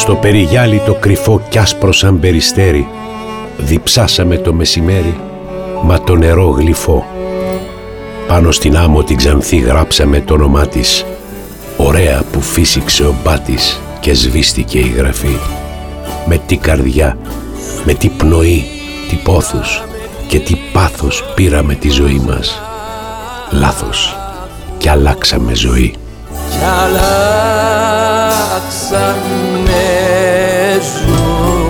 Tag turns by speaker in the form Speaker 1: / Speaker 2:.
Speaker 1: Στο περιγιάλι το κρυφό κι άσπρο σαν περιστέρι διψάσαμε το μεσημέρι, μα το νερό γλυφό. Πάνω στην άμμο την ξανθή γράψαμε το όνομά της, ωραία που φύσηξε ο μπάτης και σβήστηκε η γραφή. Με τι καρδιά, με τι πνοή, τι πόθους και τι πάθος πήραμε τη ζωή μας. Λάθος κι αλλάξαμε ζωή.
Speaker 2: Κι αλλάξαμε ζωή.